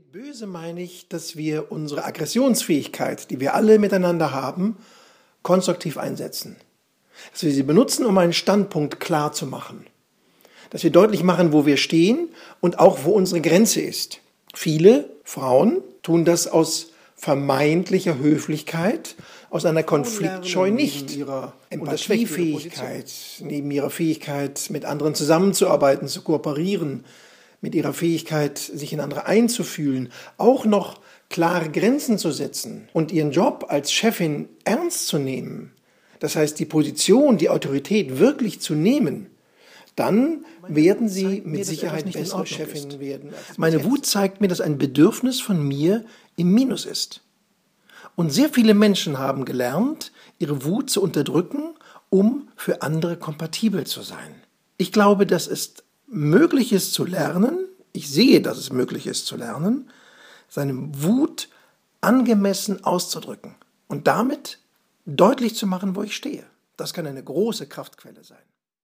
Mit böse meine ich, dass wir unsere Aggressionsfähigkeit, die wir alle miteinander haben, konstruktiv einsetzen. Dass wir sie benutzen, um einen Standpunkt klar zu machen. Dass wir deutlich machen, wo wir stehen und auch, wo unsere Grenze ist. Viele Frauen tun das aus vermeintlicher Höflichkeit, aus einer Konfliktscheu nicht. Neben ihrer Empathiefähigkeit, neben ihrer Fähigkeit, mit anderen zusammenzuarbeiten, zu kooperieren, mit ihrer Fähigkeit, sich in andere einzufühlen, auch noch klare Grenzen zu setzen und ihren Job als Chefin ernst zu nehmen, das heißt die Position, die Autorität wirklich zu nehmen, dann werden sie mit Sicherheit bessere Chefin werden. Meine Wut zeigt mir, dass ein Bedürfnis von mir im Minus ist. Und sehr viele Menschen haben gelernt, ihre Wut zu unterdrücken, um für andere kompatibel zu sein. Ich glaube, dass es möglich ist zu lernen, ich sehe, dass es möglich ist zu lernen, seine Wut angemessen auszudrücken und damit deutlich zu machen, wo ich stehe. Das kann eine große Kraftquelle sein.